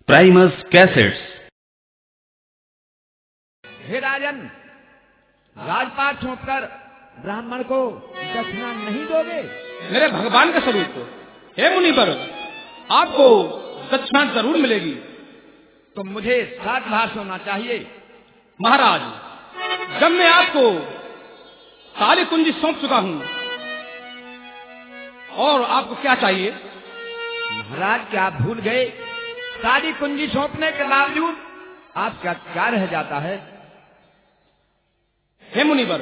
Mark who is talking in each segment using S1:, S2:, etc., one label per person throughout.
S1: Primus cassettes.
S2: हे राजन, राजपाट सौंपकर ब्राह्मण को दक्षिणा नहीं दोगे?
S3: मेरे भगवान का स्वरूप हे मुनिवर, आपको दक्षिणा जरूर मिलेगी।
S2: तो मुझे 7 भार सोना चाहिए।
S3: महाराज, जब मैं आपको सारी कुंजी सौंप चुका हूँ और आपको क्या चाहिए?
S2: महाराज, क्या आप भूल गए? सारी कुंजी सौंपने के बावजूद आपका क्या रह जाता है?
S3: हे मुनिवर,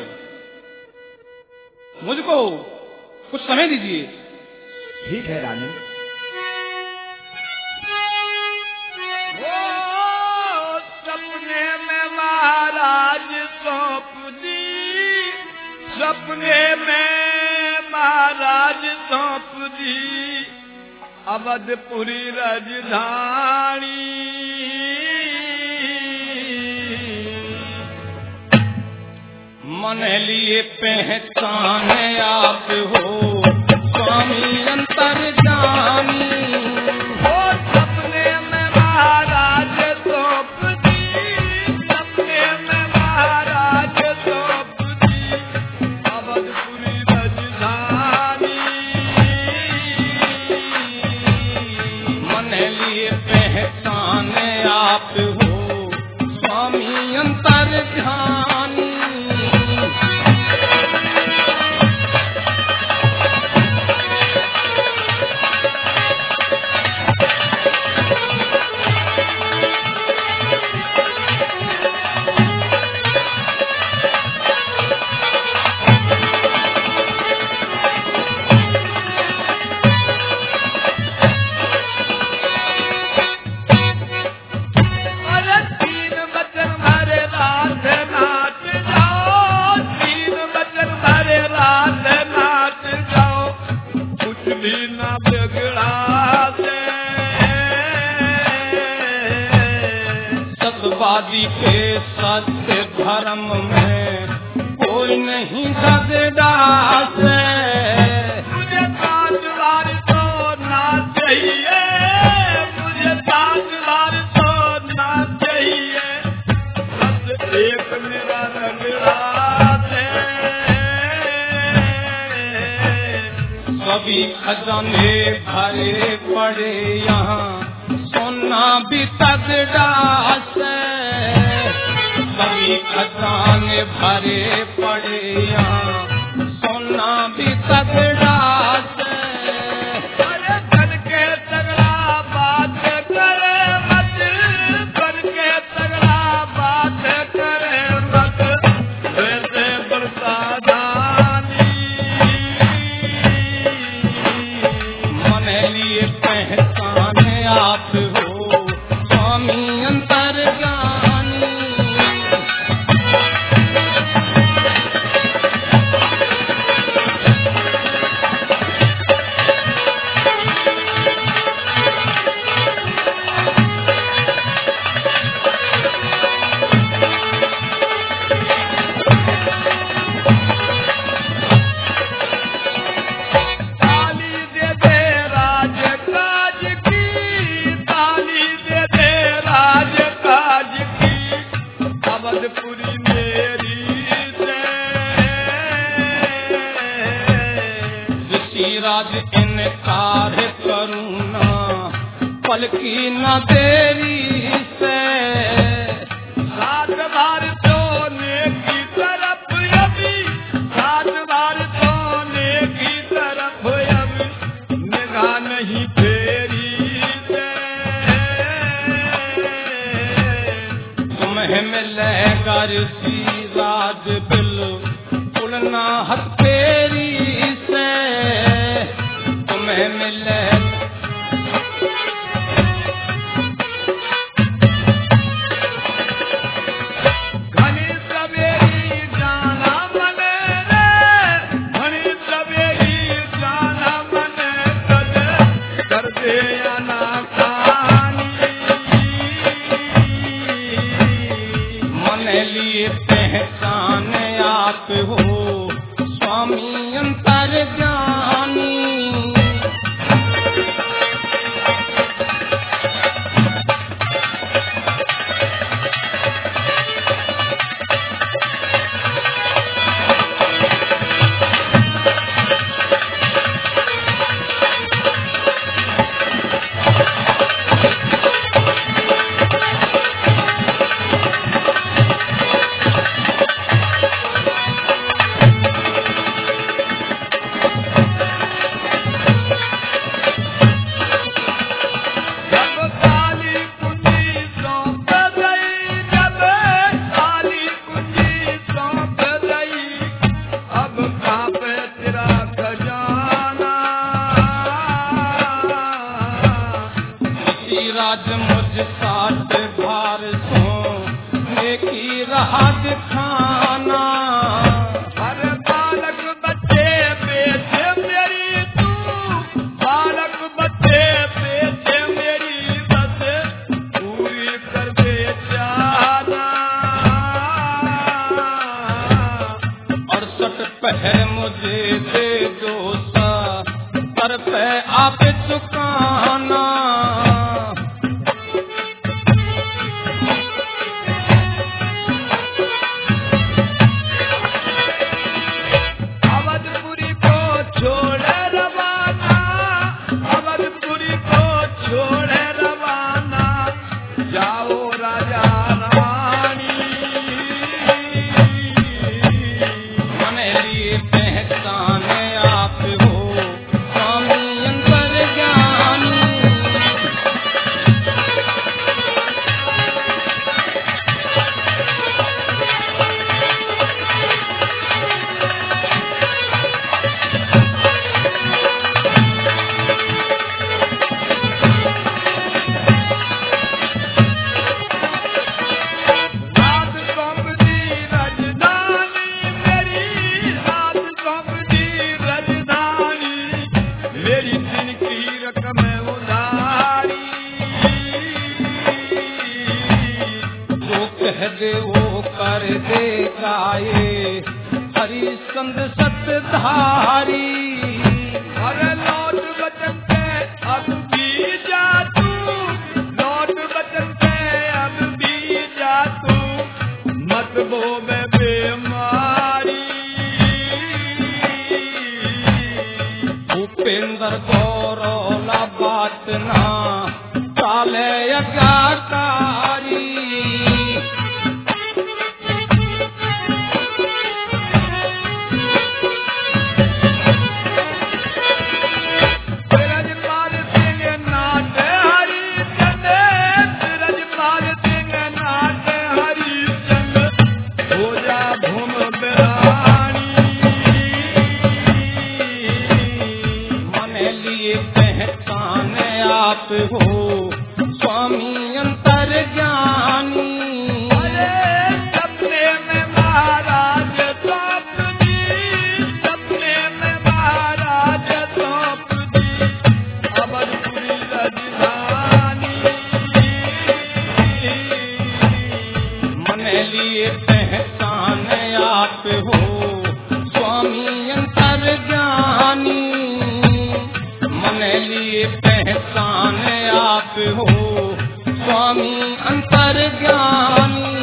S3: मुझको कुछ समय दीजिए।
S2: ठीक है राजन। सपने में महाराज सौंप दी, सपने में महाराज सौंप दी अवधपुरी राजधानी।
S3: मन लिए पहचान आप हो स्वामी अंतर्जामी।
S2: हो सपने में महाराज सौंप दी, सपने में महाराज सौंप दी अवधपुरी राजधानी।
S3: मन लिए पहचान आप हो स्वामी अंतर्जामी। सत्यवादी के सत्य धर्म में कोई नहीं दगदास।
S2: मुझे 5 बार सोना चाहिए, मुझे 5 बार सोना चाहिए, बस एक मेरा रंगराज है।
S3: सभी खजाने भरे पड़े यहाँ सोना भी तगड़ास। सभी खजाने भरे पड़े यहाँ सोना भी तगड़ास।
S2: अरे बन के तगड़ा बात करे मत, बन के तगड़ा बात करे मत, वैसे बरसादानी।
S3: मन लिए पहचान आप हो स्वामी अंतर्ज्ञानी।
S2: ताली दे दे राज काज की, ताली दे दे राज काज की अवधपुरी मेरी से।
S3: ऋषिराज इनकार करूना पल की न देरी से।
S2: 7 बार सोने की तरफ अभी, 7 बार सोने की तरफ अभी निगाह नहीं फेरी से।
S3: तुम्हें मिलेगा ऋषिराज बिल्कुल ना हथेरी से। तुम्हें मिले
S2: घनी सवेरी जाना मने रे, घनी सवेरी जाना मने कर दे आना कहानी।
S3: मन लिए पहचान आप हो स्वामी मौज साथ भार सोने की राह दिखाना।
S2: हर बालक बच्चे बेटे मेरी तू, बालक बच्चे बेटे मेरी बस पूरी कर बेचारा।
S3: 68 पहर मुझे दे दो सर पे आप चुकाना।
S2: अवधपुरी को छोड़े रवाना, अवधपुरी को छोड़े रवाना, जाओ राजा रानी।
S3: मन लिए पहचाने आप हो स्वामी अंतर्ज्ञानी।
S2: रात सौंपती राजधानी मेरी, रात सौंपती राजधानी मेरी, दिन की रकम उधारी।
S3: जो कह दे वो कर देगा ये हरिश्चंद्र सतधारी।
S2: अरे लौट बचन से अब भी जा तू, लौट बचन से अब भी जा तू, मत वो में बेमारी।
S3: भूपेंद्र गौरौला बात ना चाले अज्ञाकारी।
S2: ब्रजपाल सिंह नाट हरिचंद, ब्रजपाल सिंह नाट हरिचंद, हो जा भूम बिरानी।
S3: मन लिए पहचाने आप हो स्वामी अंतर्ज्ञानी।
S2: अरे सपने में महाराज सौंप दी, सपने में महाराज सौंप दी, अवधपुरी राजधानी।
S3: मन लिए पहचाने आप हो स्वामी अंतर्ज्ञानी। मन लिए पहचाने आप हो स्वामी अंतर्ज्ञानी।